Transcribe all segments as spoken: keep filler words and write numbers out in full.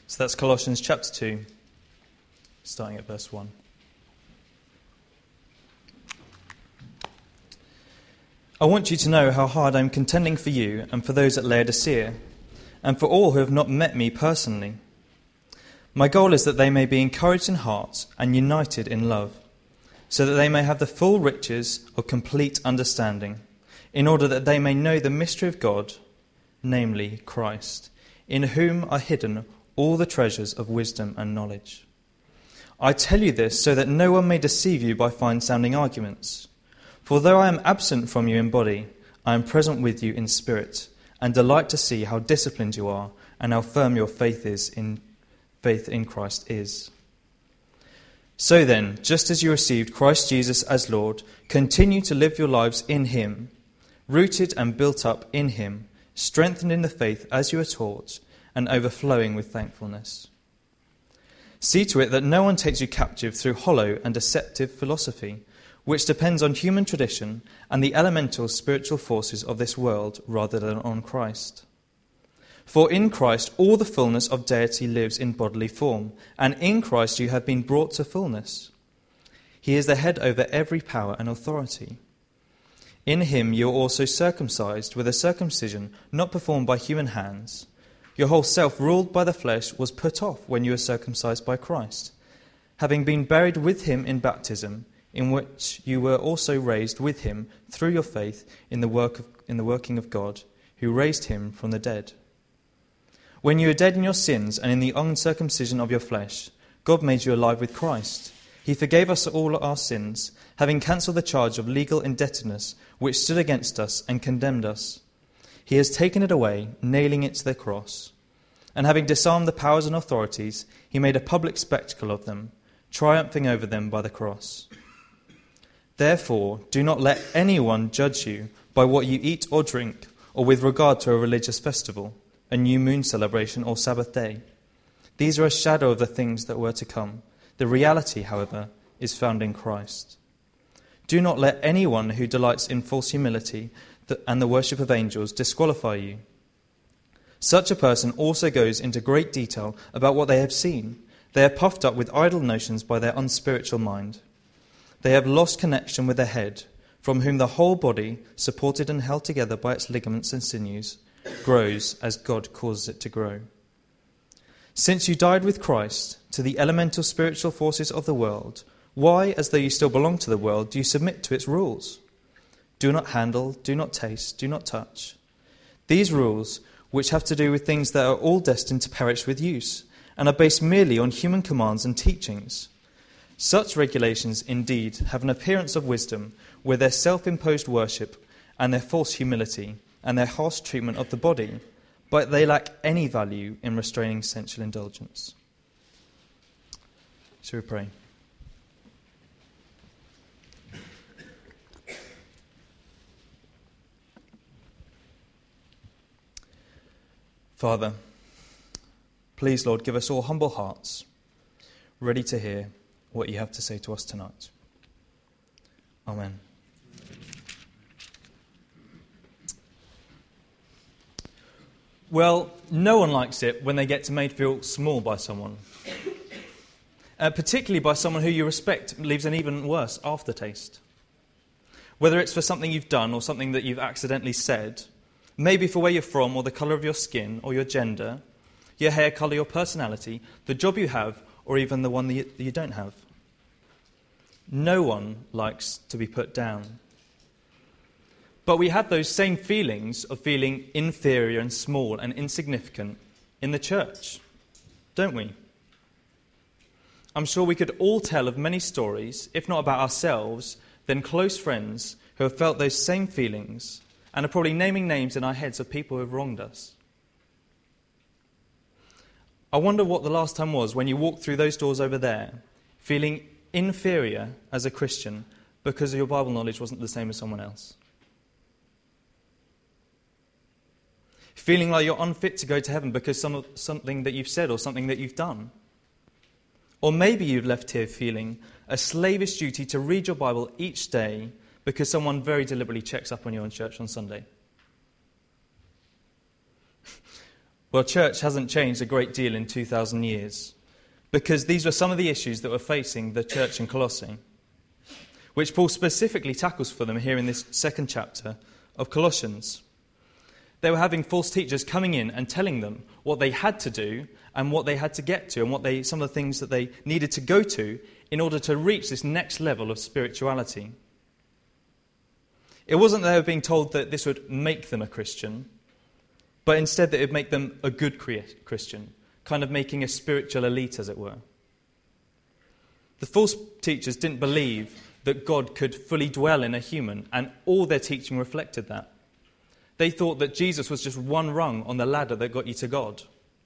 So that's Colossians chapter two, starting at verse one. I want you to know how hard I am contending for you and for those at Laodicea, and for all who have not met me personally. My goal is that they may be encouraged in heart and united in love, so that they may have the full riches of complete understanding, in order that they may know the mystery of God, namely Christ, in whom are hidden all the treasures of wisdom and knowledge. I tell you this so that no one may deceive you by fine-sounding arguments. For though I am absent from you in body, I am present with you in spirit, and delight to see how disciplined you are and how firm your faith is in faith in Christ is. So then, just as you received Christ Jesus as Lord, continue to live your lives in him, rooted and built up in him, strengthened in the faith as you are taught, and overflowing with thankfulness. See to it that no one takes you captive through hollow and deceptive philosophy, which depends on human tradition and the elemental spiritual forces of this world rather than on Christ. For in Christ all the fullness of deity lives in bodily form, and in Christ you have been brought to fullness. He is the head over every power and authority. In him you are also circumcised with a circumcision not performed by human hands. Your whole self, ruled by the flesh, was put off when you were circumcised by Christ, having been buried with him in baptism, in which you were also raised with him through your faith in the work of, in the working of God, who raised him from the dead. When you were dead in your sins and in the uncircumcision of your flesh, God made you alive with Christ. He forgave us all our sins, having cancelled the charge of legal indebtedness which stood against us and condemned us. He has taken it away, nailing it to the cross. And having disarmed the powers and authorities, he made a public spectacle of them, triumphing over them by the cross. Therefore, do not let anyone judge you by what you eat or drink, or with regard to a religious festival, a new moon celebration or Sabbath day. These are a shadow of the things that were to come. The reality, however, is found in Christ. Do not let anyone who delights in false humility and the worship of angels disqualify you. Such a person also goes into great detail about what they have seen. They are puffed up with idle notions by their unspiritual mind. They have lost connection with the head, from whom the whole body, supported and held together by its ligaments and sinews, grows as God causes it to grow. Since you died with Christ to the elemental spiritual forces of the world, why, as though you still belong to the world, do you submit to its rules? Do not handle, do not taste, do not touch. These rules, which have to do with things that are all destined to perish with use, and are based merely on human commands and teachings. Such regulations, indeed, have an appearance of wisdom, with their self-imposed worship and their false humility and their harsh treatment of the body, but they lack any value in restraining sensual indulgence. Shall we pray? Father, please, Lord, give us all humble hearts, ready to hear what you have to say to us tonight. Amen. Well, no one likes it when they get made feel small by someone. Uh, particularly by someone who you respect, leaves an even worse aftertaste. Whether it's for something you've done or something that you've accidentally said, maybe for where you're from or the colour of your skin or your gender, your hair colour, your personality, the job you have, or even the one that you, that you don't have. No one likes to be put down. But we have those same feelings of feeling inferior and small and insignificant in the church, don't we? I'm sure we could all tell of many stories, if not about ourselves, then close friends who have felt those same feelings and are probably naming names in our heads of people who have wronged us. I wonder what the last time was when you walked through those doors over there, feeling inferior as a Christian because your Bible knowledge wasn't the same as someone else. Feeling like you're unfit to go to heaven because some of something that you've said or something that you've done. Or maybe you've left here feeling a slavish duty to read your Bible each day because someone very deliberately checks up on you in church on Sunday. Well, church hasn't changed a great deal in two thousand years, because these were some of the issues that were facing the church in Colossae, which Paul specifically tackles for them here in this second chapter of Colossians. They were having false teachers coming in and telling them what they had to do and what they had to get to and what they, some of the things that they needed to go to in order to reach this next level of spirituality. It wasn't that they were being told that this would make them a Christian, but instead that it would make them a good Christian, kind of making a spiritual elite, as it were. The false teachers didn't believe that God could fully dwell in a human, and all their teaching reflected that. They thought that Jesus was just one rung on the ladder that got you to God.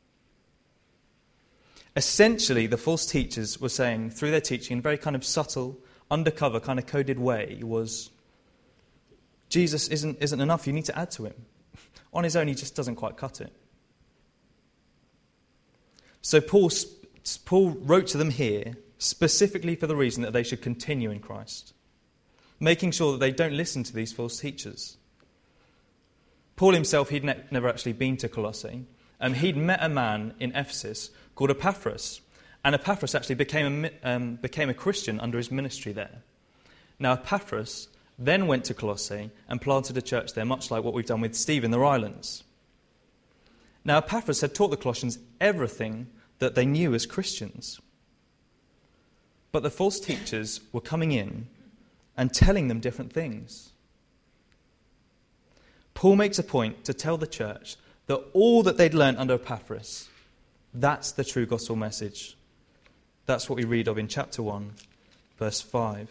Essentially, the false teachers were saying, through their teaching, in a very kind of subtle, undercover, kind of coded way, was, Jesus isn't, isn't enough, you need to add to him. On his own, he just doesn't quite cut it. So Paul, Paul wrote to them here, specifically for the reason that they should continue in Christ, making sure that they don't listen to these false teachers. Paul himself, he'd ne- never actually been to Colossae. Um, he'd met a man in Ephesus called Epaphras, and Epaphras actually became a, um, became a Christian under his ministry there. Now Epaphras then went to Colossae and planted a church there, much like what we've done with Steve in the islands. Now Epaphras had taught the Colossians everything that they knew as Christians. But the false teachers were coming in and telling them different things. Paul makes a point to tell the church that all that they'd learned under Epaphras, that's the true gospel message. That's what we read of in chapter one, verse five.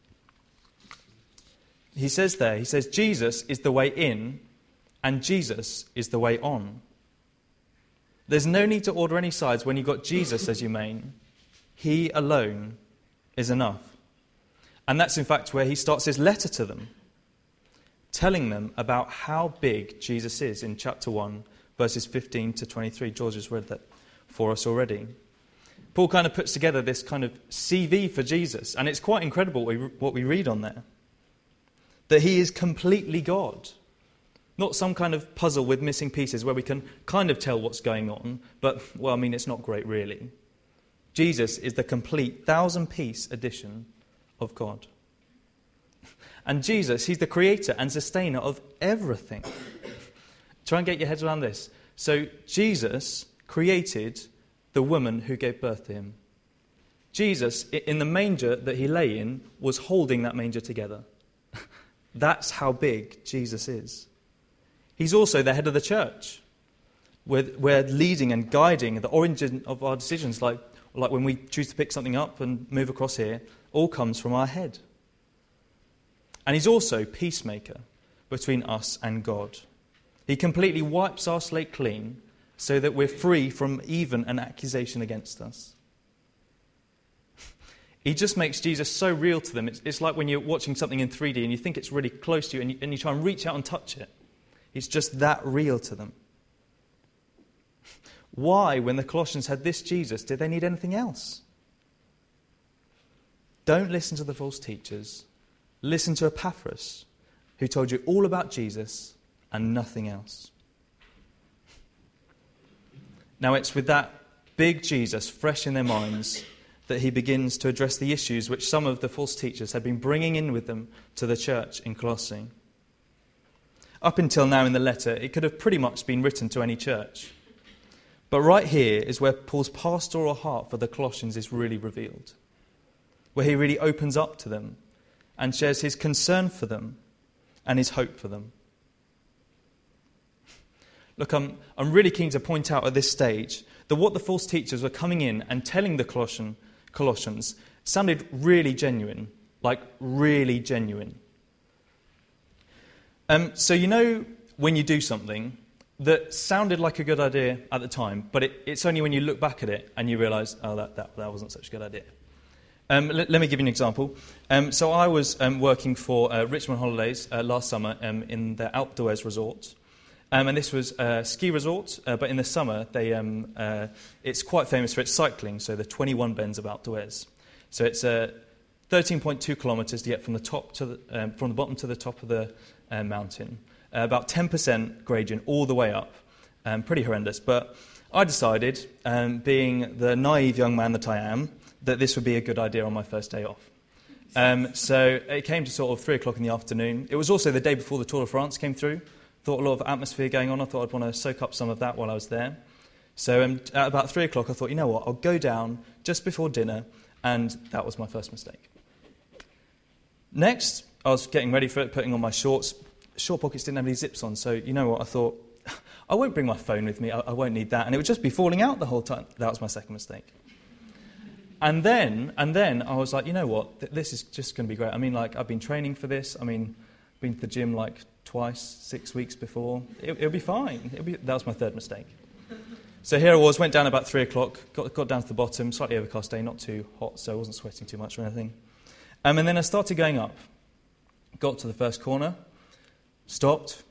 He says there, he says, Jesus is the way in and Jesus is the way on. There's no need to order any sides when you've got Jesus as your main. He alone is enough. And that's in fact where he starts his letter to them, telling them about how big Jesus is in chapter one, verses fifteen to twenty-three. George has read that for us already. Paul kind of puts together this kind of C V for Jesus, and it's quite incredible what we, what we read on there. That he is completely God. Not some kind of puzzle with missing pieces where we can kind of tell what's going on, but, well, I mean, it's not great really. Jesus is the complete thousand-piece edition of God. And Jesus, he's the creator and sustainer of everything. Try and get your heads around this. So Jesus created the woman who gave birth to him. Jesus, in the manger that he lay in, was holding that manger together. That's how big Jesus is. He's also the head of the church. We're, we're leading and guiding the origin of our decisions, like, like when we choose to pick something up and move across here, all comes from our head. And he's also peacemaker between us and God. He completely wipes our slate clean so that we're free from even an accusation against us. He just makes Jesus so real to them. It's, it's like when you're watching something in three D and you think it's really close to you and, you and you try and reach out and touch it. He's just that real to them. Why, when the Colossians had this Jesus, did they need anything else? Don't listen to the false teachers. Listen to Epaphras, who told you all about Jesus and nothing else. Now it's with that big Jesus fresh in their minds that he begins to address the issues which some of the false teachers had been bringing in with them to the church in Colossae. Up until now in the letter, it could have pretty much been written to any church. But right here is where Paul's pastoral heart for the Colossians is really revealed, where he really opens up to them and shares his concern for them and his hope for them. Look, I'm, I'm really keen to point out at this stage that what the false teachers were coming in and telling the Colossian, Colossians sounded really genuine, like really genuine. Um, so you know when you do something that sounded like a good idea at the time, but it, it's only when you look back at it and you realise, oh, that, that, that wasn't such a good idea. Um, let, let me give you an example. Um, so I was um, working for uh, Richmond Holidays uh, last summer um, in the Outdoors resort. Um, and this was a ski resort, uh, but in the summer, they um, uh, it's quite famous for its cycling, so the twenty-one bends of Outdoors. So it's uh, thirteen point two kilometres to get from the top to the, um, from the bottom to the top of the uh, mountain. Uh, about ten percent gradient all the way up. Um, pretty horrendous. But I decided, um, being the naive young man that I am, that this would be a good idea on my first day off. Um, so it came to sort of three o'clock in the afternoon. It was also the day before the Tour de France came through. Thought a lot of atmosphere going on. I thought I'd want to soak up some of that while I was there. So um, at about three o'clock, I thought, you know what, I'll go down just before dinner, and that was my first mistake. Next, I was getting ready for it, putting on my shorts. Short pockets didn't have any zips on, so you know what, I thought, I won't bring my phone with me, I, I won't need that, and it would just be falling out the whole time. That was my second mistake. And then, and then I was like, you know what, th- this is just going to be great. I mean, like, I've been training for this. I mean, been to the gym like twice, six weeks before. It, it'll be fine. It'll be, that was my third mistake. So here I was, went down about three o'clock, got, got down to the bottom, slightly overcast day, not too hot, so I wasn't sweating too much or anything. Um, and then I started going up. Got to the first corner, stopped,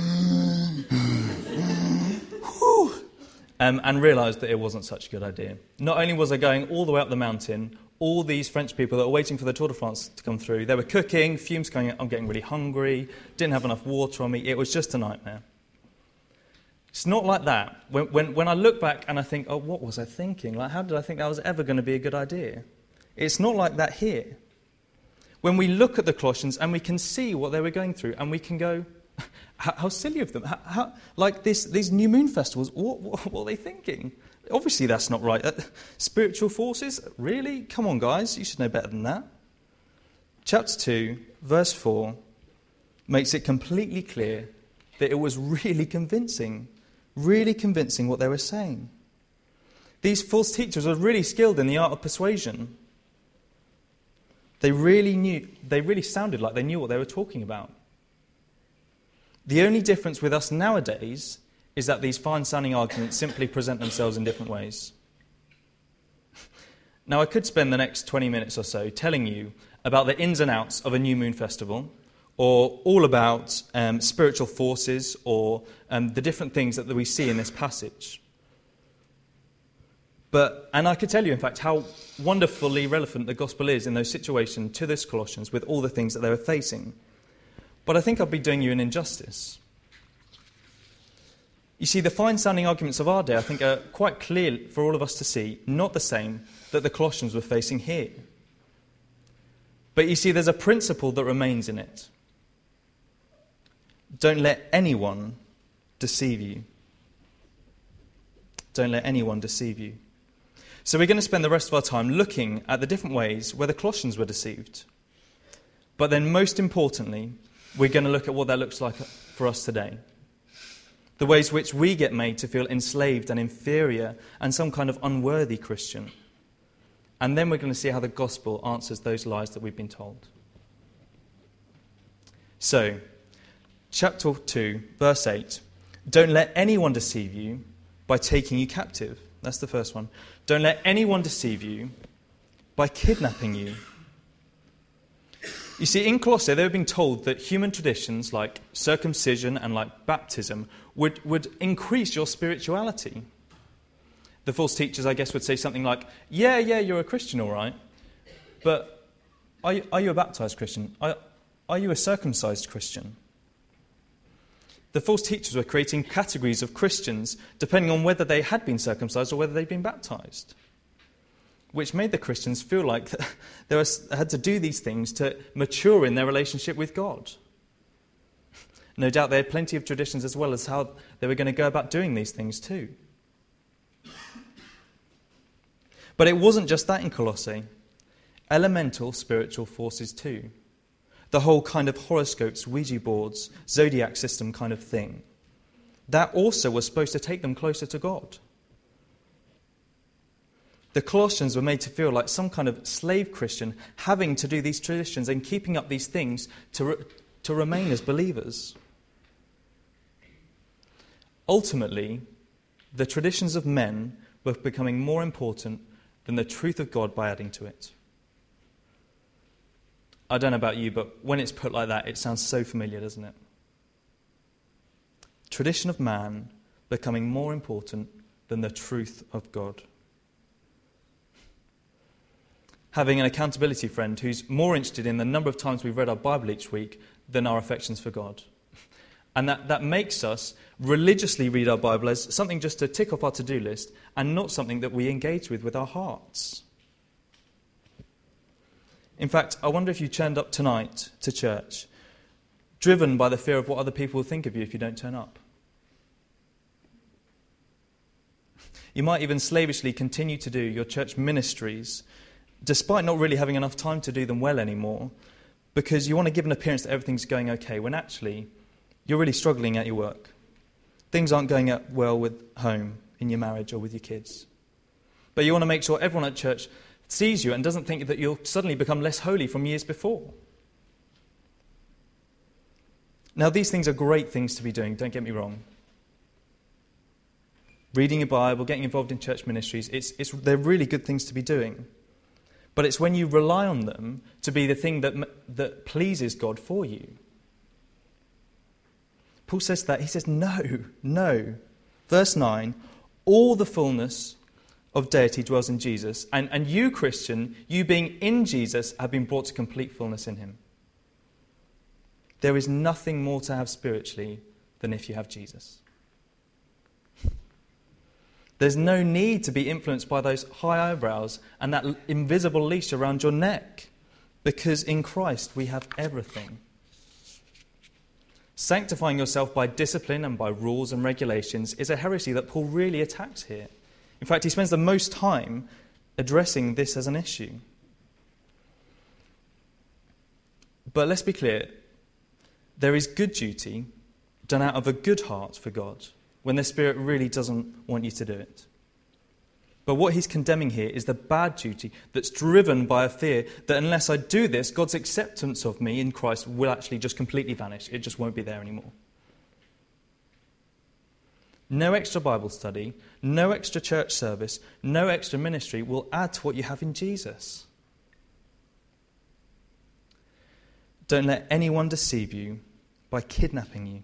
um, and realised that it wasn't such a good idea. Not only was I going all the way up the mountain, all these French people that were waiting for the Tour de France to come through, they were cooking, fumes going out, I'm getting really hungry, didn't have enough water on me, it was just a nightmare. It's not like that. When, when, when I look back and I think, oh, what was I thinking? Like, how did I think that was ever going to be a good idea? It's not like that here. When we look at the Colossians and we can see what they were going through, and we can go, how, how silly of them. How, how, like this, these new moon festivals, what, what, what are they thinking? Obviously that's not right. Uh, spiritual forces? Really? Come on, guys, you should know better than that. Chapter two, verse four, makes it completely clear that it was really convincing. Really convincing what they were saying. These false teachers were really skilled in the art of persuasion. They really knew, they really sounded like they knew what they were talking about. The only difference with us nowadays is that these fine-sounding arguments simply present themselves in different ways. Now, I could spend the next twenty minutes or so telling you about the ins and outs of a new moon festival, or all about um, spiritual forces, or um, the different things that we see in this passage. But, and I could tell you, in fact, how wonderfully relevant the gospel is in those situations to this Colossians with all the things that they were facing. But I think I'd be doing you an injustice. You see, the fine-sounding arguments of our day, I think, are quite clear for all of us to see, not the same that the Colossians were facing here. But you see, there's a principle that remains in it. Don't let anyone deceive you. Don't let anyone deceive you. So we're going to spend the rest of our time looking at the different ways where the Colossians were deceived. But then most importantly, we're going to look at what that looks like for us today. The ways which we get made to feel enslaved and inferior and some kind of unworthy Christian. And then we're going to see how the gospel answers those lies that we've been told. So, chapter two, verse eight. Don't let anyone deceive you by taking you captive. That's the first one. Don't let anyone deceive you by kidnapping you. You see, in Colossae, they were being told that human traditions like circumcision and like baptism would, would increase your spirituality. The false teachers, I guess, would say something like, yeah, yeah, you're a Christian, all right, but are you, are you a baptized Christian? Are, are you a circumcised Christian? The false teachers were creating categories of Christians depending on whether they had been circumcised or whether they'd been baptized, which made the Christians feel like they were, had to do these things to mature in their relationship with God. No doubt they had plenty of traditions as well as how they were going to go about doing these things too. But it wasn't just that in Colossae. Elemental spiritual forces too. The whole kind of horoscopes, Ouija boards, zodiac system kind of thing. That also was supposed to take them closer to God. The Colossians were made to feel like some kind of slave Christian, having to do these traditions and keeping up these things to, re- to remain as believers. Ultimately, the traditions of men were becoming more important than the truth of God by adding to it. I don't know about you, but when it's put like that, it sounds so familiar, doesn't it? Tradition of man becoming more important than the truth of God. Having an accountability friend who's more interested in the number of times we've read our Bible each week than our affections for God. And that, that makes us religiously read our Bible as something just to tick off our to-do list and not something that we engage with with our hearts. In fact, I wonder if you turned up tonight to church driven by the fear of what other people will think of you if you don't turn up. You might even slavishly continue to do your church ministries despite not really having enough time to do them well anymore, because you want to give an appearance that everything's going okay, when actually you're really struggling at your work. Things aren't going out well with home, in your marriage, or with your kids. But you want to make sure everyone at church sees you and doesn't think that you'll suddenly become less holy from years before. Now, these things are great things to be doing, don't get me wrong. Reading your Bible, getting involved in church ministries, it's, it's, they're really good things to be doing. But it's when you rely on them to be the thing that, that pleases God for you. Paul says that. He says, no, no. Verse nine, all the fullness of deity dwells in Jesus. And, and you, Christian, you being in Jesus, have been brought to complete fullness in him. There is nothing more to have spiritually than if you have Jesus. There's no need to be influenced by those high eyebrows and that invisible leash around your neck, because in Christ we have everything. Sanctifying yourself by discipline and by rules and regulations is a heresy that Paul really attacks here. In fact, he spends the most time addressing this as an issue. But let's be clear, there is good duty done out of a good heart for God, when the Spirit really doesn't want you to do it. But what he's condemning here is the bad duty that's driven by a fear that unless I do this, God's acceptance of me in Christ will actually just completely vanish. It just won't be there anymore. No extra Bible study, no extra church service, no extra ministry will add to what you have in Jesus. Don't let anyone deceive you by kidnapping you.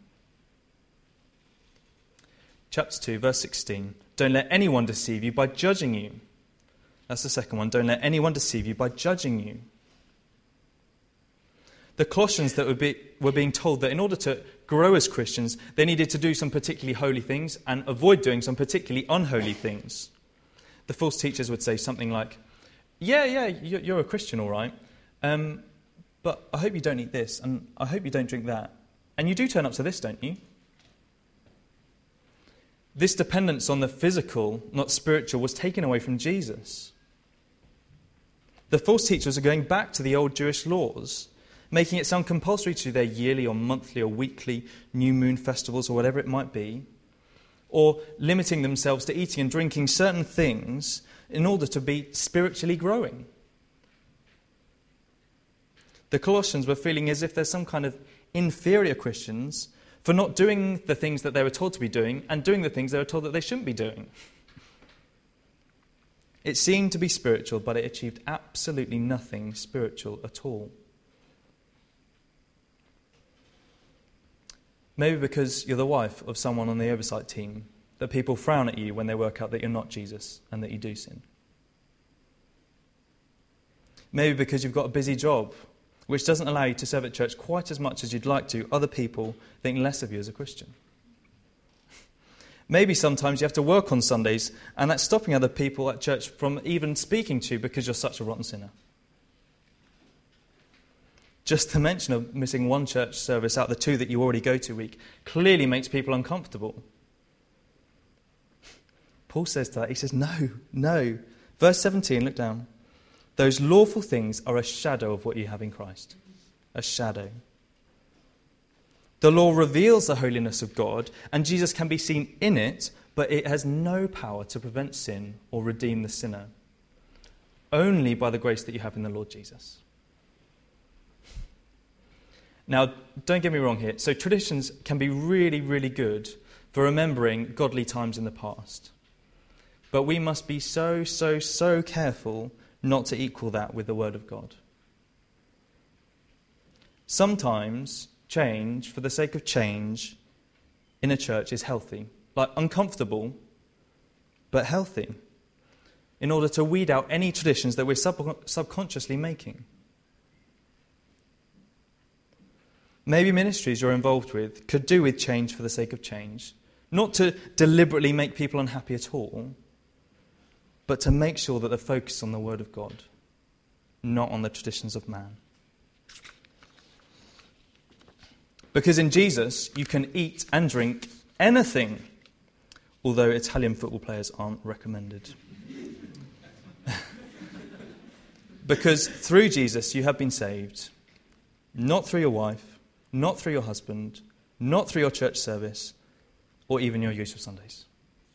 Chapter two, verse sixteen. Don't let anyone deceive you by judging you. That's the second one. Don't let anyone deceive you by judging you. The Colossians that were, be, were being told that in order to grow as Christians, they needed to do some particularly holy things and avoid doing some particularly unholy things. The false teachers would say something like, yeah, yeah, you're a Christian, all right, um, but I hope you don't eat this, and I hope you don't drink that. And you do turn up to this, don't you? This dependence on the physical, not spiritual, was taken away from Jesus. The false teachers are going back to the old Jewish laws, making it sound compulsory to their yearly or monthly or weekly new moon festivals or whatever it might be, or limiting themselves to eating and drinking certain things in order to be spiritually growing. The Colossians were feeling as if there's some kind of inferior Christians for not doing the things that they were told to be doing and doing the things they were told that they shouldn't be doing. It seemed to be spiritual, but it achieved absolutely nothing spiritual at all. Maybe because you're the wife of someone on the oversight team, that people frown at you when they work out that you're not Jesus and that you do sin. Maybe because you've got a busy job, which doesn't allow you to serve at church quite as much as you'd like to. Other people think less of you as a Christian. Maybe sometimes you have to work on Sundays, and that's stopping other people at church from even speaking to you because you're such a rotten sinner. Just the mention of missing one church service out of the two that you already go to a week clearly makes people uncomfortable. Paul says that. He says, no, no. Verse seventeen, look down. Those lawful things are a shadow of what you have in Christ. A shadow. The law reveals the holiness of God, and Jesus can be seen in it, but it has no power to prevent sin or redeem the sinner. Only by the grace that you have in the Lord Jesus. Now, don't get me wrong here. So traditions can be really, really good for remembering godly times in the past. But we must be so, so, so careful not to equal that with the Word of God. Sometimes change, for the sake of change, in a church is healthy. Like uncomfortable, but healthy. In order to weed out any traditions that we're sub- subconsciously making. maybe ministries you're involved with could do with change for the sake of change, not to deliberately make people unhappy at all, but to make sure that the focus is on the Word of God, not on the traditions of man. Because in Jesus, you can eat and drink anything, although Italian football players aren't recommended. Because through Jesus, you have been saved, not through your wife, not through your husband, not through your church service, or even your use of Sundays.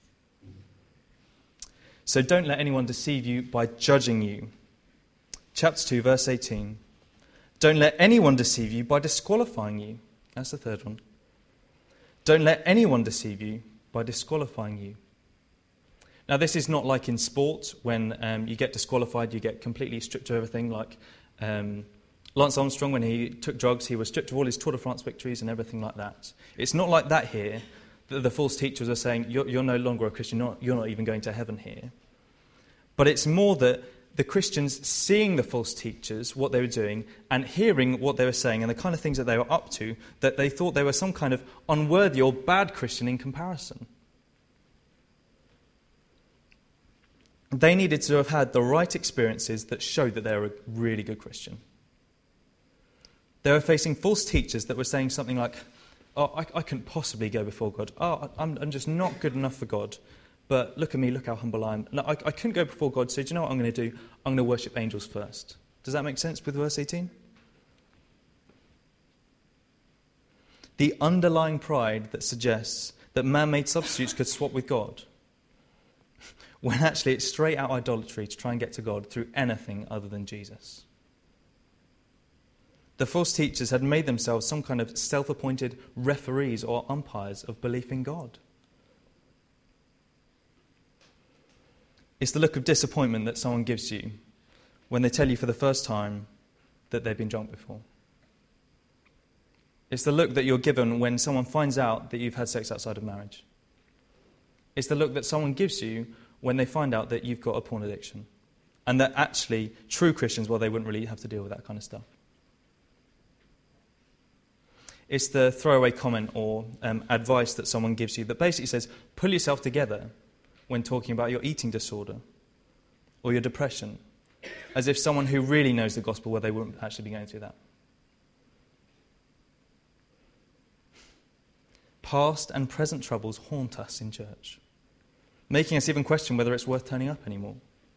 So don't let anyone deceive you by judging you. Chapter two, verse eighteen. Don't let anyone deceive you by disqualifying you. That's the third one. Don't let anyone deceive you by disqualifying you. Now, this is not like in sport when um, you get disqualified, you get completely stripped of everything. Like um, Lance Armstrong, when he took drugs, he was stripped of all his Tour de France victories and everything like that. It's not like that here. The, the false teachers are saying, you're, you're no longer a Christian, you're not, you're not even going to heaven here. But it's more that the Christians seeing the false teachers, what they were doing, and hearing what they were saying and the kind of things that they were up to, that they thought they were some kind of unworthy or bad Christian in comparison. They needed to have had the right experiences that showed that they were a really good Christian. They were facing false teachers that were saying something like, oh, I, I couldn't possibly go before God. Oh, I'm, I'm just not good enough for God. But look at me, look how humble I am. No, I, I couldn't go before God, so do you know what I'm going to do? I'm going to worship angels first. Does that make sense with verse eighteen? The underlying pride that suggests that man-made substitutes could swap with God, when actually it's straight out idolatry to try and get to God through anything other than Jesus. The false teachers had made themselves some kind of self-appointed referees or umpires of belief in God. It's the look of disappointment that someone gives you when they tell you for the first time that they've been drunk before. It's the look that you're given when someone finds out that you've had sex outside of marriage. It's the look that someone gives you when they find out that you've got a porn addiction. And that actually, true Christians, well, they wouldn't really have to deal with that kind of stuff. It's the throwaway comment or um, advice that someone gives you that basically says, pull yourself together when talking about your eating disorder or your depression, as if someone who really knows the gospel, well, they wouldn't actually be going through that. Past and present troubles haunt us in church, making us even question whether it's worth turning up anymore.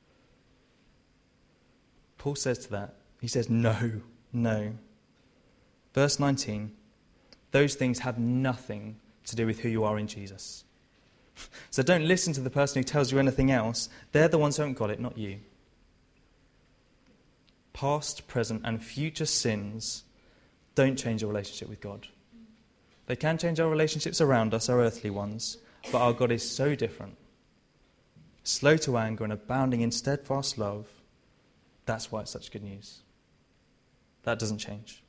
Paul says to that, he says, no, no. Verse nineteen, those things have nothing to do with who you are in Jesus. So don't listen to the person who tells you anything else. They're the ones who haven't got it, not you. Past, present, and future sins don't change your relationship with God. They can change our relationships around us, our earthly ones, but our God is so different. Slow to anger and abounding in steadfast love. That's why it's such good news. That doesn't change.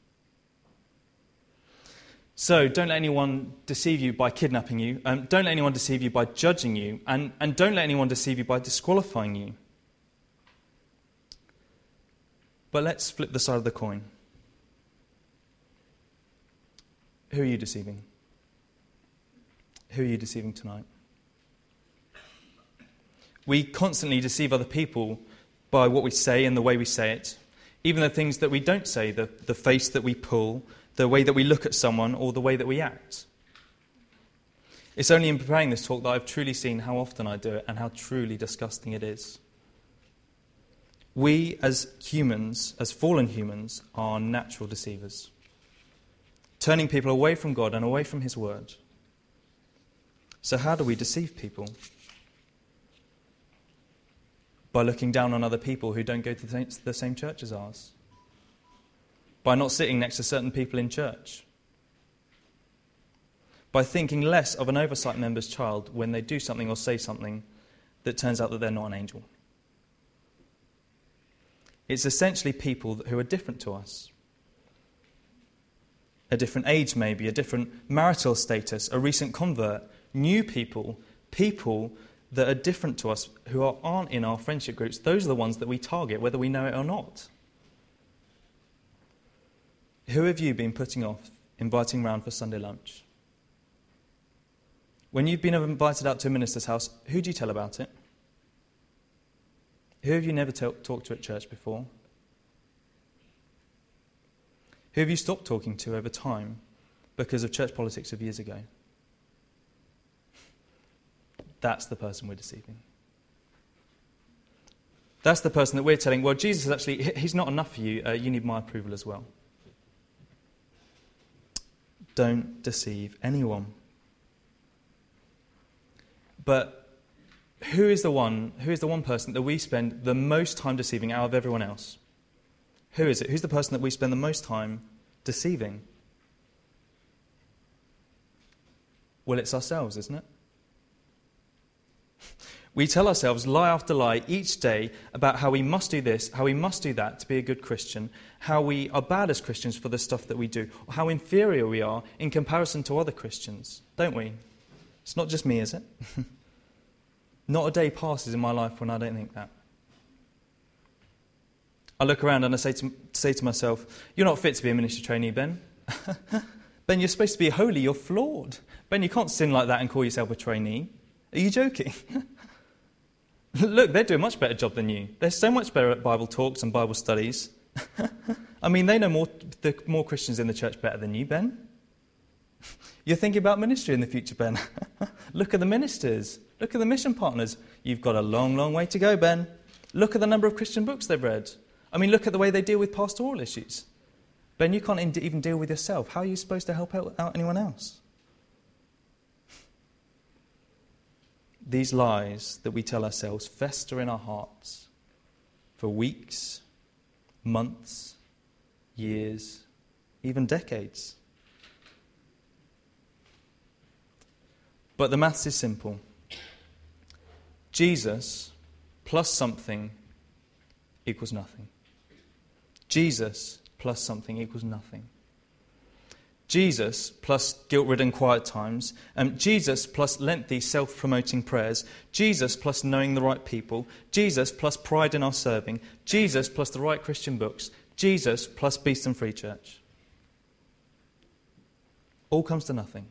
So don't let anyone deceive you by kidnapping you. Um, don't let anyone deceive you by judging you. And, and don't let anyone deceive you by disqualifying you. But let's flip the side of the coin. Who are you deceiving? Who are you deceiving tonight? We constantly deceive other people by what we say and the way we say it. Even the things that we don't say, the, the face that we pull, the way that we look at someone, or the way that we act. It's only in preparing this talk that I've truly seen how often I do it and how truly disgusting it is. We, as humans, as fallen humans, are natural deceivers, turning people away from God and away from His Word. So how do we deceive people? By looking down on other people who don't go to the same church as ours. By not sitting next to certain people in church. By thinking less of an oversight member's child when they do something or say something that turns out that they're not an angel. It's essentially people who are different to us. A different age maybe, a different marital status, a recent convert, new people, people that are different to us who are, aren't in our friendship groups. Those are the ones that we target, whether we know it or not. Who have you been putting off inviting round for Sunday lunch? When you've been invited out to a minister's house, who do you tell about it? Who have you never t- talked to at church before? Who have you stopped talking to over time because of church politics of years ago? That's the person we're deceiving. That's the person that we're telling, well, Jesus is actually, he's not enough for you, uh, you need my approval as well. Don't deceive anyone. But who is the one, who is the one person that we spend the most time deceiving out of everyone else? Who is it? Who's the person that we spend the most time deceiving? Well, it's ourselves, isn't it? We tell ourselves lie after lie each day about how we must do this, how we must do that to be a good Christian, how we are bad as Christians for the stuff that we do, or how inferior we are in comparison to other Christians, don't we? It's not just me, is it? Not a day passes in my life when I don't think that. I look around and I say to, say to myself, you're not fit to be a ministry trainee, Ben. Ben, you're supposed to be holy, you're flawed. Ben, you can't sin like that and call yourself a trainee. Are you joking? Look, they're doing a much better job than you. They're so much better at Bible talks and Bible studies. I mean, they know more the more Christians in the church better than you, Ben. You're thinking about ministry in the future, Ben. Look at the ministers. Look at the mission partners. You've got a long, long way to go, Ben. Look at the number of Christian books they've read. I mean, look at the way they deal with pastoral issues. Ben, you can't even deal with yourself. How are you supposed to help out anyone else? These lies that we tell ourselves fester in our hearts for weeks, months, years, even decades. But the maths is simple. Jesus plus something equals nothing. Jesus plus something equals nothing. Jesus plus guilt-ridden quiet times, um, Jesus plus lengthy self-promoting prayers, Jesus plus knowing the right people, Jesus plus pride in our serving, Jesus plus the right Christian books, Jesus plus Beeston Free Church. All comes to nothing.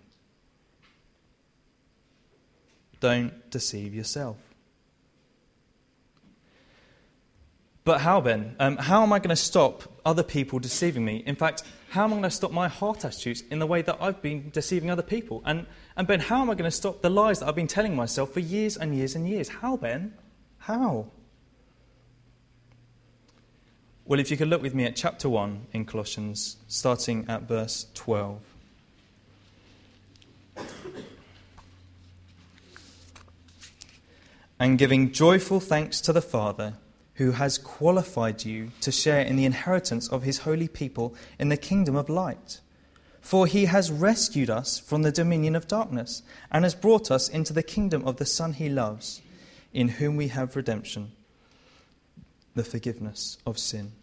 Don't deceive yourself. But how, Ben? Um, how am I going to stop other people deceiving me? In fact, how am I going to stop my heart attitudes in the way that I've been deceiving other people? And, and Ben, how am I going to stop the lies that I've been telling myself for years and years and years? How, Ben? How? Well, if you could look with me at chapter one in Colossians, starting at verse twelve. And giving joyful thanks to the Father, who has qualified you to share in the inheritance of his holy people in the kingdom of light. For he has rescued us from the dominion of darkness and has brought us into the kingdom of the Son he loves, in whom we have redemption, the forgiveness of sin.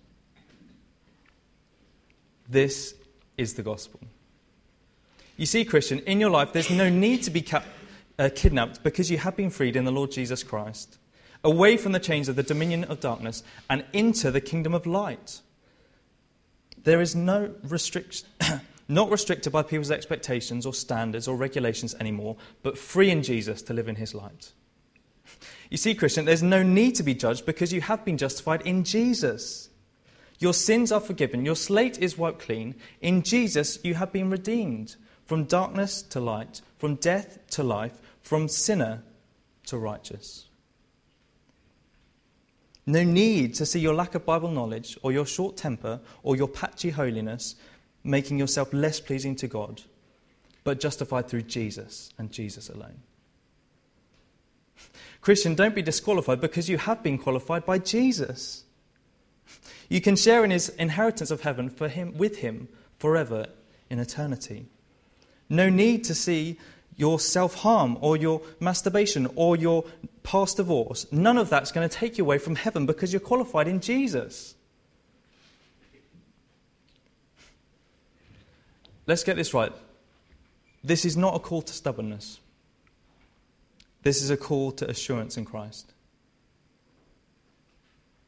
This is the gospel. You see, Christian, in your life there's no need to be cap- uh, kidnapped because you have been freed in the Lord Jesus Christ, away from the chains of the dominion of darkness and into the kingdom of light. There is no restriction, not restricted by people's expectations or standards or regulations anymore, but free in Jesus to live in his light. You see, Christian, there's no need to be judged because you have been justified in Jesus. Your sins are forgiven. Your slate is wiped clean. In Jesus, you have been redeemed from darkness to light, from death to life, from sinner to righteous. No need to see your lack of Bible knowledge or your short temper or your patchy holiness making yourself less pleasing to God, but justified through Jesus and Jesus alone. Christian, don't be disqualified because you have been qualified by Jesus. You can share in his inheritance of heaven for him, with him forever in eternity. No need to see your self-harm or your masturbation or your past divorce. None of that's going to take you away from heaven because you're qualified in Jesus. Let's get this right. This is not a call to stubbornness. This is a call to assurance in Christ.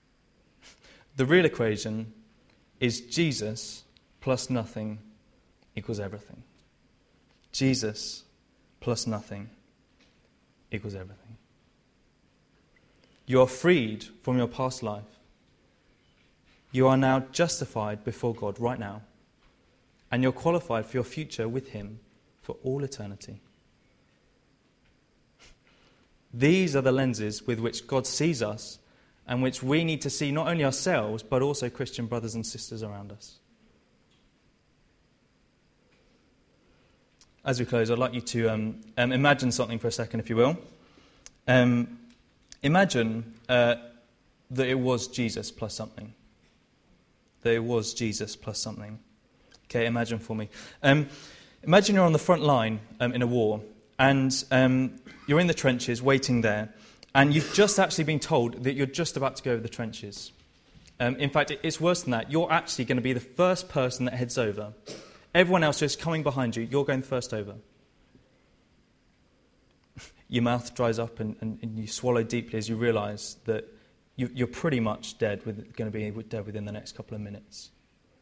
The real equation is Jesus plus nothing equals everything. Jesus plus nothing equals everything. You are freed from your past life. You are now justified before God right now. And you're qualified for your future with him for all eternity. These are the lenses with which God sees us and which we need to see not only ourselves but also Christian brothers and sisters around us. As we close, I'd like you to um, um, imagine something for a second, if you will. Um, imagine uh, that it was Jesus plus something. That it was Jesus plus something. Okay, imagine for me. Um, imagine you're on the front line um, in a war, and um, you're in the trenches waiting there, and you've just actually been told that you're just about to go over the trenches. Um, in fact, it's worse than that. You're actually going to be the first person that heads over. Everyone else is coming behind you. You're going first over. Your mouth dries up and, and, and you swallow deeply as you realise that you, you're pretty much dead, with, going to be dead within the next couple of minutes.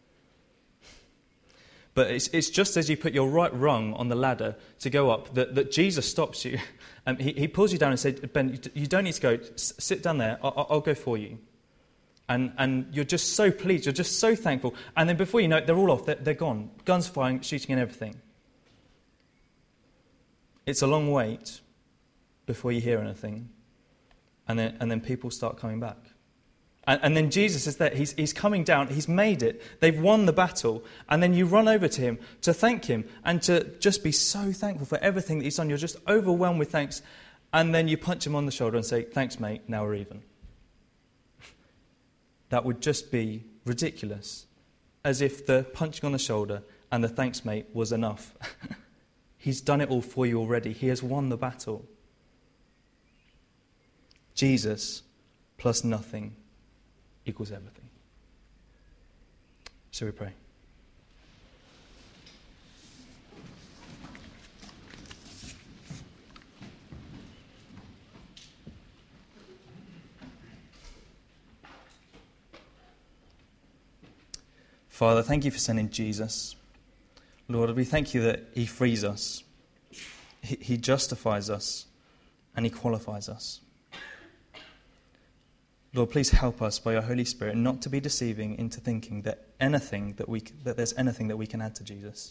But it's, it's just as you put your right rung on the ladder to go up that, that Jesus stops you. Um, he, he pulls you down and says, Ben, you don't need to go. S- sit down there. I'll, I'll go for you. And and you're just so pleased, you're just so thankful. And then before you know it, they're all off, they're, they're gone. Guns firing, shooting and everything. It's a long wait before you hear anything. And then and then people start coming back. And, and then Jesus is there, he's, he's coming down, he's made it, they've won the battle. And then you run over to him to thank him and to just be so thankful for everything that he's done. You're just overwhelmed with thanks. And then you punch him on the shoulder and say, thanks mate, now we're even. That would just be ridiculous, as if the punching on the shoulder and the thanks mate was enough. He's done it all for you already. He has won the battle. Jesus plus nothing equals everything. Shall we pray? Father, thank you for sending Jesus. Lord, we thank you that he frees us, he, he justifies us, and he qualifies us. Lord, please help us by your Holy Spirit not to be deceiving into thinking that anything that we that there's anything that we can add to Jesus.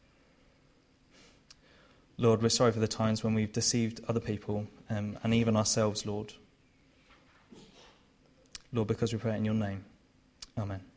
Lord, we're sorry for the times when we've deceived other people um, and even ourselves, Lord. Lord, because we pray in your name. Amen.